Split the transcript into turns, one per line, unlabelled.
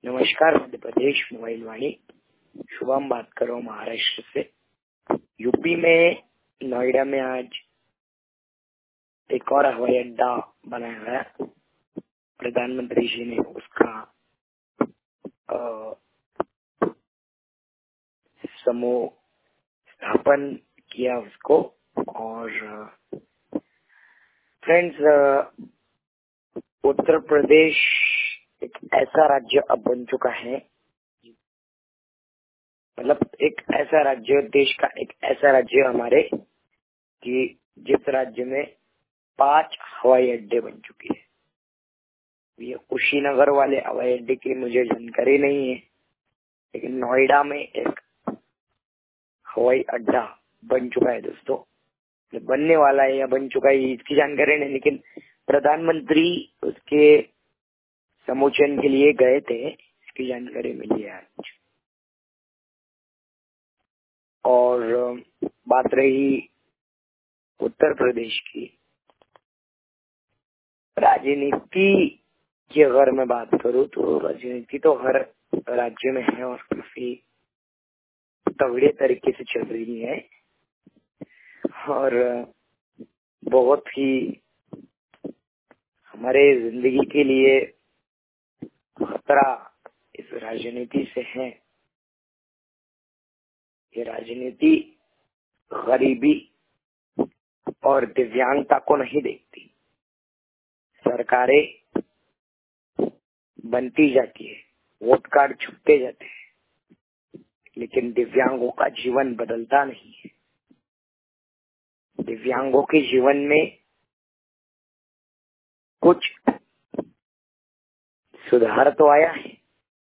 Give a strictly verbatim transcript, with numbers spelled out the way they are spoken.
नमस्कार, मध्य प्रदेश मोबाइल वाणी। शुभम बात कर रहा हूँ महाराष्ट्र से। यूपी में नोएडा में आज एक और हवाई अड्डा बनाया गया। प्रधानमंत्री जी ने उसका समूह स्थापन किया उसको। और फ्रेंड्स, उत्तर प्रदेश एक ऐसा राज्य अब बन चुका है, मतलब एक ऐसा राज्य, देश का एक ऐसा राज्य हमारे कि जिस राज्य में पांच हवाई अड्डे बन चुके हैं। ये कुशीनगर वाले हवाई अड्डे की मुझे जानकारी नहीं है, लेकिन नोएडा में एक हवाई अड्डा बन चुका है दोस्तों। बनने वाला है या बन चुका है इसकी जानकारी नहीं, लेकिन प्रधानमंत्री उसके समोचन के लिए गए थे, इसकी जानकारी मिली है आज। और बात रही उत्तर प्रदेश की राजनीति की, अगर मैं बात करूं तो राजनीति तो हर राज्य में है और काफी तगड़े तरीके से चल रही है और बहुत ही हमारे जिंदगी के लिए खतरा इस राजनीति से है। ये राजनीति गरीबी और दिव्यांगता को नहीं देखती। सरकारें बनती जाती है, वोट कार्ड छुपते जाते हैं, लेकिन दिव्यांगों का जीवन बदलता नहीं है। दिव्यांगों के जीवन में कुछ सुधार तो आया है,